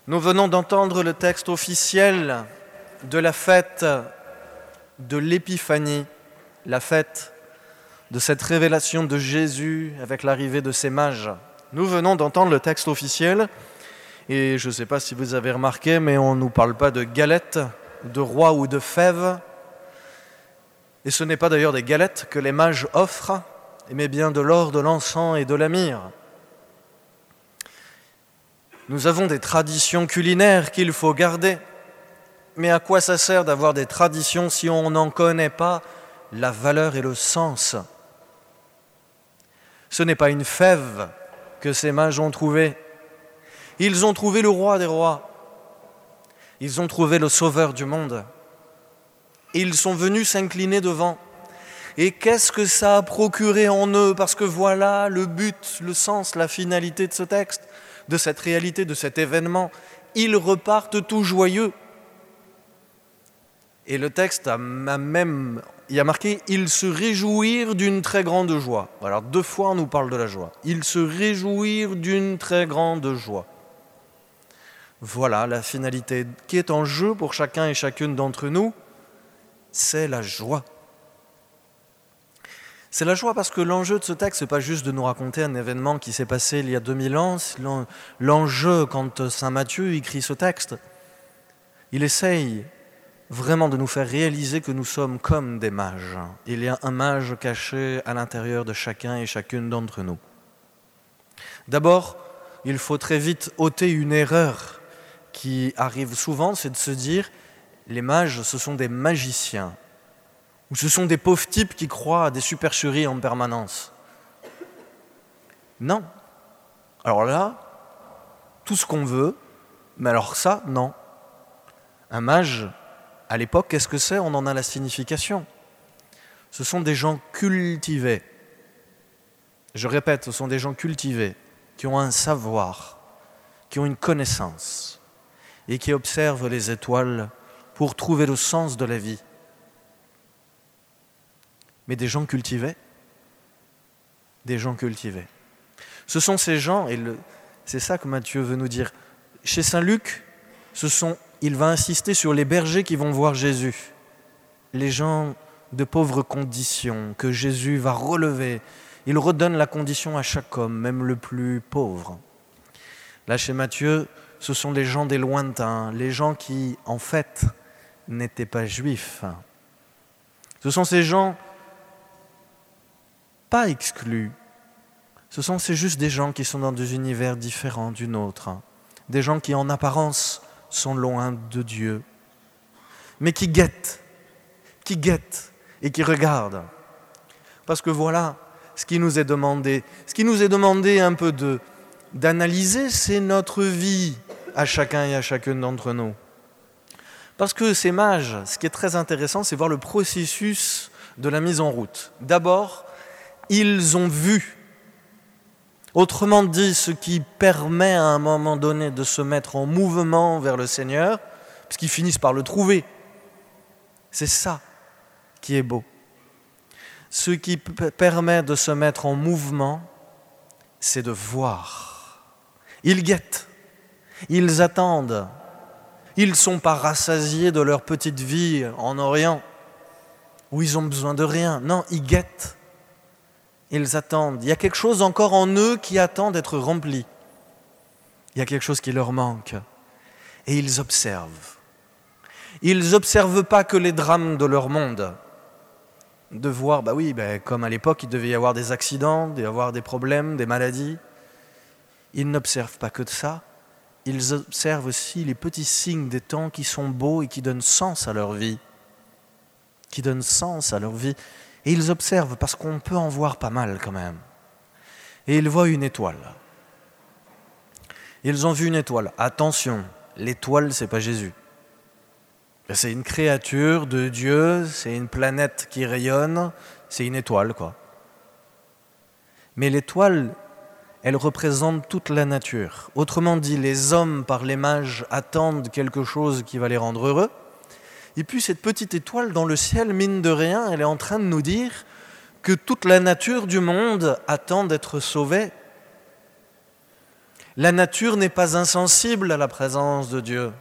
Nous venons d'entendre le texte officiel de la fête de l'Épiphanie, la fête de cette révélation de Jésus avec l'arrivée de ses mages. Nous venons d'entendre le texte officiel et je ne sais pas si vous avez remarqué, mais on ne nous parle pas de galettes, de rois ou de fèves. Et ce n'est pas d'ailleurs des galettes que les mages offrent, mais bien de l'or, de l'encens et de la myrrhe. Nous avons des traditions culinaires qu'il faut garder. Mais à quoi ça sert d'avoir des traditions si on n'en connaît pas la valeur et le sens ? Ce n'est pas une fève que ces mages ont trouvée. Ils ont trouvé le roi des rois. Ils ont trouvé le sauveur du monde. Et ils sont venus s'incliner devant. Et qu'est-ce que ça a procuré en eux ? Parce que voilà le but, le sens, la finalité de ce texte, de cette réalité, de cet événement. Ils repartent tout joyeux. Et le texte il y a marqué « Ils se réjouirent d'une très grande joie ». Alors 2 fois on nous parle de la joie. « Ils se réjouirent d'une très grande joie ». Voilà la finalité qui est en jeu pour chacun et chacune d'entre nous, c'est la joie. C'est la joie parce que l'enjeu de ce texte, ce n'est pas juste de nous raconter un événement qui s'est passé il y a 2000 ans. L'enjeu, quand saint Matthieu écrit ce texte, il essaye vraiment de nous faire réaliser que nous sommes comme des mages. Il y a un mage caché à l'intérieur de chacun et chacune d'entre nous. D'abord, il faut très vite ôter une erreur qui arrive souvent, c'est de se dire les mages, ce sont des magiciens. Ou ce sont des pauvres types qui croient à des supercheries en permanence. Non. Alors là, tout ce qu'on veut, mais alors ça, non. Un mage, à l'époque, qu'est-ce que c'est ? On en a la signification. Ce sont des gens cultivés. Je répète, ce sont des gens cultivés, qui ont un savoir, qui ont une connaissance, et qui observent les étoiles pour trouver le sens de la vie. Mais des gens cultivés. Des gens cultivés. Ce sont ces gens, et c'est ça que Matthieu veut nous dire. Chez saint Luc, il va insister sur les bergers qui vont voir Jésus. Les gens de pauvres conditions que Jésus va relever. Il redonne la condition à chaque homme, même le plus pauvre. Là, chez Matthieu, ce sont les gens des lointains, les gens qui, en fait, n'étaient pas juifs. Ce sont ces gens pas exclus. C'est juste des gens qui sont dans des univers différents du nôtre. Des gens qui, en apparence, sont loin de Dieu, mais qui guettent et qui regardent. Parce que voilà ce qui nous est demandé. Ce qui nous est demandé un peu d'analyser, c'est notre vie à chacun et à chacune d'entre nous. Parce que ces mages, ce qui est très intéressant, c'est voir le processus de la mise en route. D'abord, ils ont vu. Autrement dit, ce qui permet à un moment donné de se mettre en mouvement vers le Seigneur, puisqu'ils finissent par le trouver. C'est ça qui est beau. Ce qui permet de se mettre en mouvement, c'est de voir. Ils guettent, ils attendent. Ils ne sont pas rassasiés de leur petite vie en Orient, où ils ont besoin de rien. Non, ils guettent. Ils attendent. Il y a quelque chose encore en eux qui attend d'être rempli. Il y a quelque chose qui leur manque. Et ils observent. Ils n'observent pas que les drames de leur monde. De voir, comme à l'époque, il devait y avoir des accidents, il devait y avoir des problèmes, des maladies. Ils n'observent pas que de ça. Ils observent aussi les petits signes des temps qui sont beaux et qui donnent sens à leur vie. Qui donnent sens à leur vie. Et ils observent, parce qu'on peut en voir pas mal quand même. Et ils voient une étoile. Ils ont vu une étoile. Attention, l'étoile, c'est pas Jésus. C'est une créature de Dieu, c'est une planète qui rayonne, c'est une étoile, quoi. Mais l'étoile, elle représente toute la nature. Autrement dit, les hommes, par les mages, attendent quelque chose qui va les rendre heureux. Et puis cette petite étoile dans le ciel, mine de rien, elle est en train de nous dire que toute la nature du monde attend d'être sauvée. La nature n'est pas insensible à la présence de Dieu.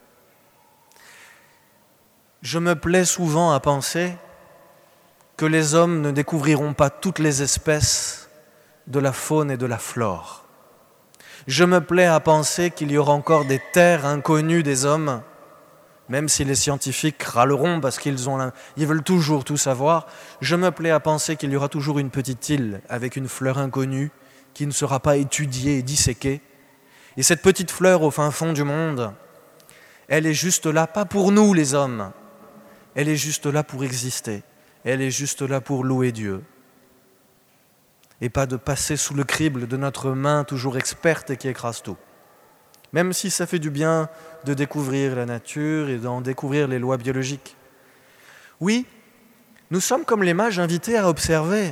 Je me plais souvent à penser que les hommes ne découvriront pas toutes les espèces de la faune et de la flore. Je me plais à penser qu'il y aura encore des terres inconnues des hommes, même si les scientifiques râleront parce qu'ils veulent toujours tout savoir. Je me plais à penser qu'il y aura toujours une petite île avec une fleur inconnue qui ne sera pas étudiée et disséquée. Et cette petite fleur au fin fond du monde, elle est juste là, pas pour nous les hommes, elle est juste là pour exister, elle est juste là pour louer Dieu. Et pas de passer sous le crible de notre main toujours experte et qui écrase tout. Même si ça fait du bien de découvrir la nature et d'en découvrir les lois biologiques. Oui, nous sommes comme les mages invités à observer.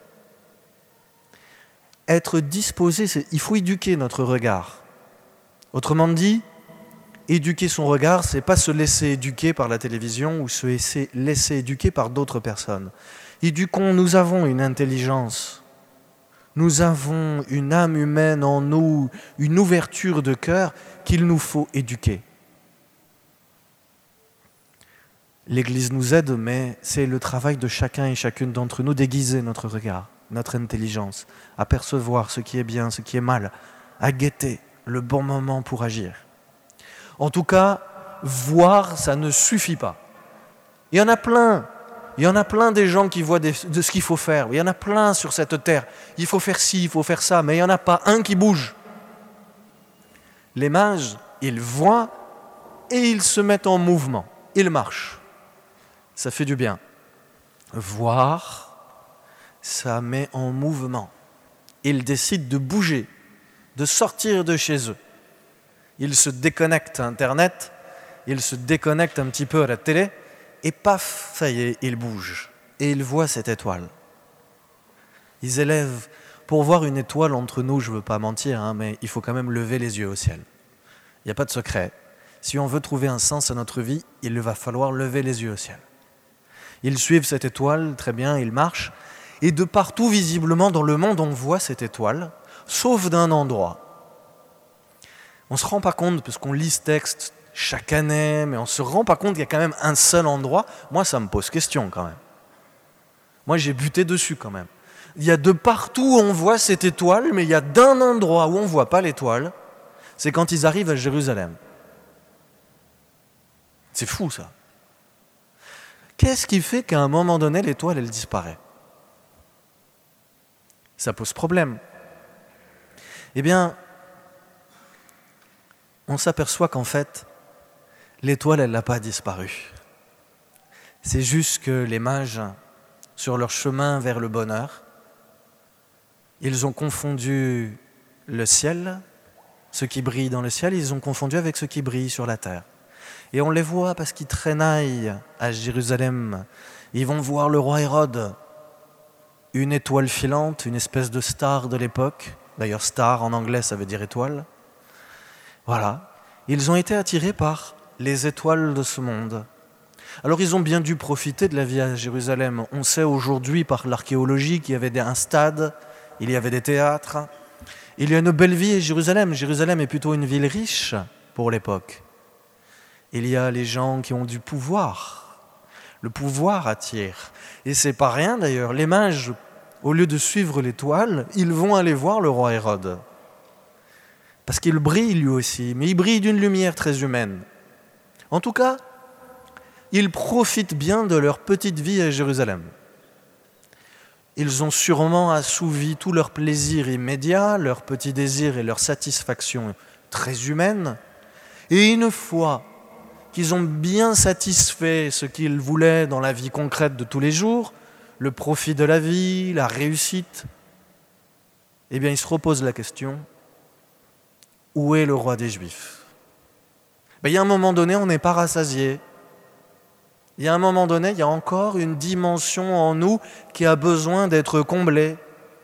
Être disposé, il faut éduquer notre regard. Autrement dit, éduquer son regard, c'est pas se laisser éduquer par la télévision ou se laisser éduquer par d'autres personnes. Éduquons, nous avons une intelligence. Nous avons une âme humaine en nous, une ouverture de cœur qu'il nous faut éduquer. L'Église nous aide, mais c'est le travail de chacun et chacune d'entre nous d'aiguiser notre regard, notre intelligence, à percevoir ce qui est bien, ce qui est mal, à guetter le bon moment pour agir. En tout cas, voir, ça ne suffit pas. Il y en a plein. Il y en a plein des gens qui voient de ce qu'il faut faire. Il y en a plein sur cette terre. Il faut faire ci, il faut faire ça, mais il n'y en a pas un qui bouge. Les mages, ils voient et ils se mettent en mouvement. Ils marchent. Ça fait du bien. Voir, ça met en mouvement. Ils décident de bouger, de sortir de chez eux. Ils se déconnectent à Internet, ils se déconnectent un petit peu à la télé, et paf, ça y est, ils bougent. Et ils voient cette étoile. Ils élèvent. Pour voir une étoile entre nous, je ne veux pas mentir, mais il faut quand même lever les yeux au ciel. Il n'y a pas de secret. Si on veut trouver un sens à notre vie, il va falloir lever les yeux au ciel. Ils suivent cette étoile, très bien, ils marchent. Et de partout, visiblement, dans le monde, on voit cette étoile, sauf d'un endroit. On ne se rend pas compte, parce qu'on lit ce texte chaque année, mais on ne se rend pas compte qu'il y a quand même un seul endroit. Moi, ça me pose question quand même. Moi, j'ai buté dessus quand même. Il y a de partout où on voit cette étoile, mais il y a d'un endroit où on ne voit pas l'étoile, c'est quand ils arrivent à Jérusalem. C'est fou ça. Qu'est-ce qui fait qu'à un moment donné, l'étoile, elle disparaît ? Ça pose problème. Eh bien, on s'aperçoit qu'en fait, l'étoile, elle n'a pas disparu. C'est juste que les mages, sur leur chemin vers le bonheur, ils ont confondu le ciel, ce qui brille dans le ciel, ils ont confondu avec ce qui brille sur la terre. Et on les voit parce qu'ils traînaillent à Jérusalem. Ils vont voir le roi Hérode, une étoile filante, une espèce de star de l'époque. D'ailleurs, star en anglais, ça veut dire étoile. Voilà. Ils ont été attirés par les étoiles de ce monde. Alors ils ont bien dû profiter de la vie à Jérusalem. On sait aujourd'hui par l'archéologie qu'il y avait un stade, il y avait des théâtres. Il y a une belle vie à Jérusalem. Jérusalem est plutôt une ville riche pour l'époque. Il y a les gens qui ont du pouvoir. Le pouvoir attire. Et c'est pas rien d'ailleurs. Les mages, au lieu de suivre l'étoile, ils vont aller voir le roi Hérode. Parce qu'il brille lui aussi, mais il brille d'une lumière très humaine. En tout cas, ils profitent bien de leur petite vie à Jérusalem. Ils ont sûrement assouvi tous leurs plaisirs immédiats, leurs petits désirs et leurs satisfactions très humaines. Et une fois qu'ils ont bien satisfait ce qu'ils voulaient dans la vie concrète de tous les jours, le profit de la vie, la réussite, eh bien ils se reposent la question, où est le roi des Juifs ? Il y a un moment donné, on n'est pas rassasié. Il y a un moment donné, il y a encore une dimension en nous qui a besoin d'être comblée.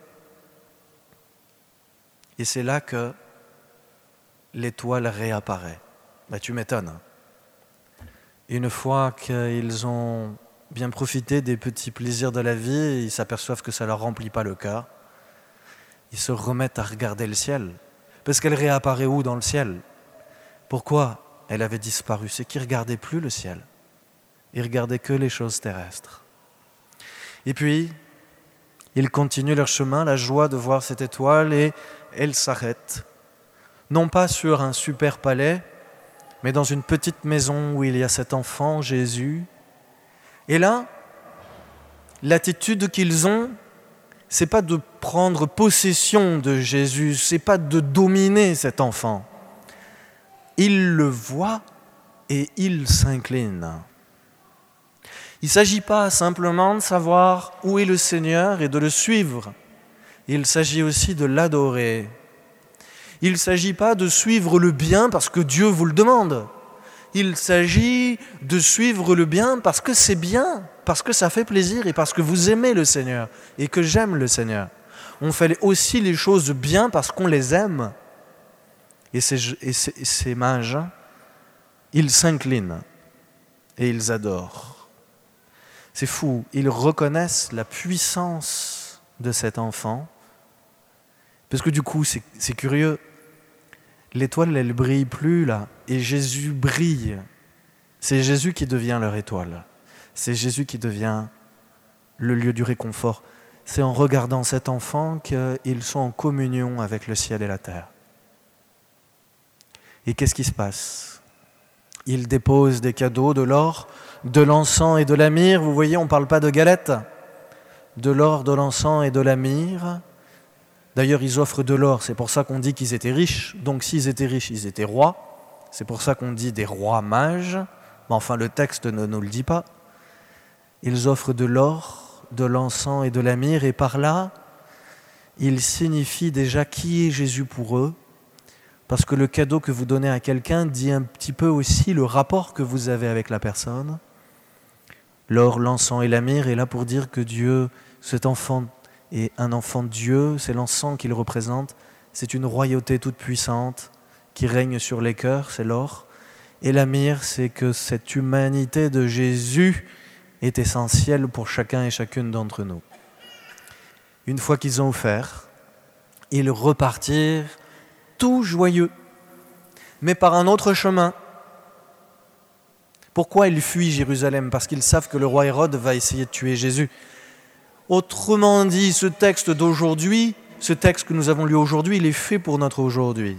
Et c'est là que l'étoile réapparaît. Tu m'étonnes. Une fois qu'ils ont bien profité des petits plaisirs de la vie, ils s'aperçoivent que ça ne leur remplit pas le cœur. Ils se remettent à regarder le ciel. Parce qu'elle réapparaît où dans le ciel? Pourquoi elle avait disparu? C'est qu'il ne regardait plus le ciel. Il ne regardait que les choses terrestres. Et puis, ils continuent leur chemin, la joie de voir cette étoile, et elle s'arrête. Non pas sur un super palais, mais dans une petite maison où il y a cet enfant, Jésus. Et là, l'attitude qu'ils ont, c'est pas de prendre possession de Jésus, c'est pas de dominer cet enfant. Ils le voient et ils s'inclinent. Il ne s'agit pas simplement de savoir où est le Seigneur et de le suivre. Il s'agit aussi de l'adorer. Il ne s'agit pas de suivre le bien parce que Dieu vous le demande. Il s'agit de suivre le bien parce que c'est bien, parce que ça fait plaisir et parce que vous aimez le Seigneur et que j'aime le Seigneur. On fait aussi les choses bien parce qu'on les aime. Et ces mages, ils s'inclinent et ils adorent. C'est fou, ils reconnaissent la puissance de cet enfant. Parce que du coup, c'est curieux. L'étoile, elle ne brille plus là, et Jésus brille. C'est Jésus qui devient leur étoile. C'est Jésus qui devient le lieu du réconfort. C'est en regardant cet enfant qu'ils sont en communion avec le ciel et la terre. Et qu'est-ce qui se passe? Ils déposent des cadeaux, de l'or, de l'encens et de la myrrhe. Vous voyez, on ne parle pas de galettes. De l'or, de l'encens et de la myrrhe. D'ailleurs, ils offrent de l'or, c'est pour ça qu'on dit qu'ils étaient riches. Donc s'ils étaient riches, ils étaient rois. C'est pour ça qu'on dit des rois mages. Mais enfin, le texte ne nous le dit pas. Ils offrent de l'or, de l'encens et de la myrrhe. Et par là, ils signifient déjà qui est Jésus pour eux. Parce que le cadeau que vous donnez à quelqu'un dit un petit peu aussi le rapport que vous avez avec la personne. L'or, l'encens et la myrrhe est là pour dire que Dieu, cet enfant, et un enfant de Dieu, c'est l'encens qu'il représente, c'est une royauté toute puissante qui règne sur les cœurs, c'est l'or. Et la myrrhe, c'est que cette humanité de Jésus est essentielle pour chacun et chacune d'entre nous. Une fois qu'ils ont offert, ils repartirent tout joyeux, mais par un autre chemin. Pourquoi ils fuient Jérusalem? Parce qu'ils savent que le roi Hérode va essayer de tuer Jésus. Autrement dit, ce texte d'aujourd'hui, ce texte que nous avons lu aujourd'hui, il est fait pour notre aujourd'hui.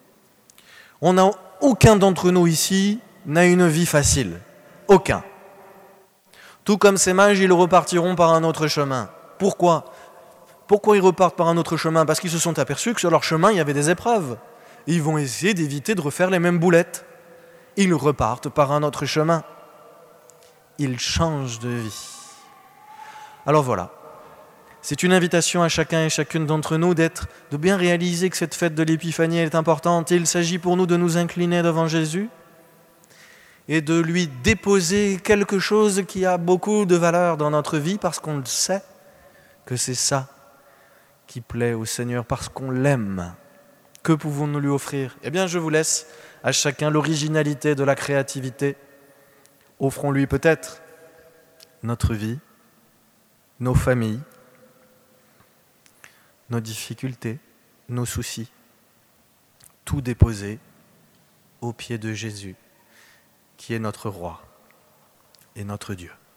Aucun d'entre nous ici n'a une vie facile. Aucun. Tout comme ces mages, ils repartiront par un autre chemin. Pourquoi? Pourquoi ils repartent par un autre chemin? Parce qu'ils se sont aperçus que sur leur chemin, il y avait des épreuves. Ils vont essayer d'éviter de refaire les mêmes boulettes. Ils repartent par un autre chemin. Ils changent de vie. Alors voilà, c'est une invitation à chacun et chacune d'entre nous de bien réaliser que cette fête de l'Épiphanie est importante. Il s'agit pour nous de nous incliner devant Jésus et de lui déposer quelque chose qui a beaucoup de valeur dans notre vie parce qu'on le sait que c'est ça qui plaît au Seigneur, parce qu'on l'aime. Que pouvons-nous lui offrir? Eh bien, je vous laisse à chacun l'originalité de la créativité. Offrons-lui peut-être notre vie, nos familles, nos difficultés, nos soucis, tout déposer aux pieds de Jésus, qui est notre roi et notre Dieu.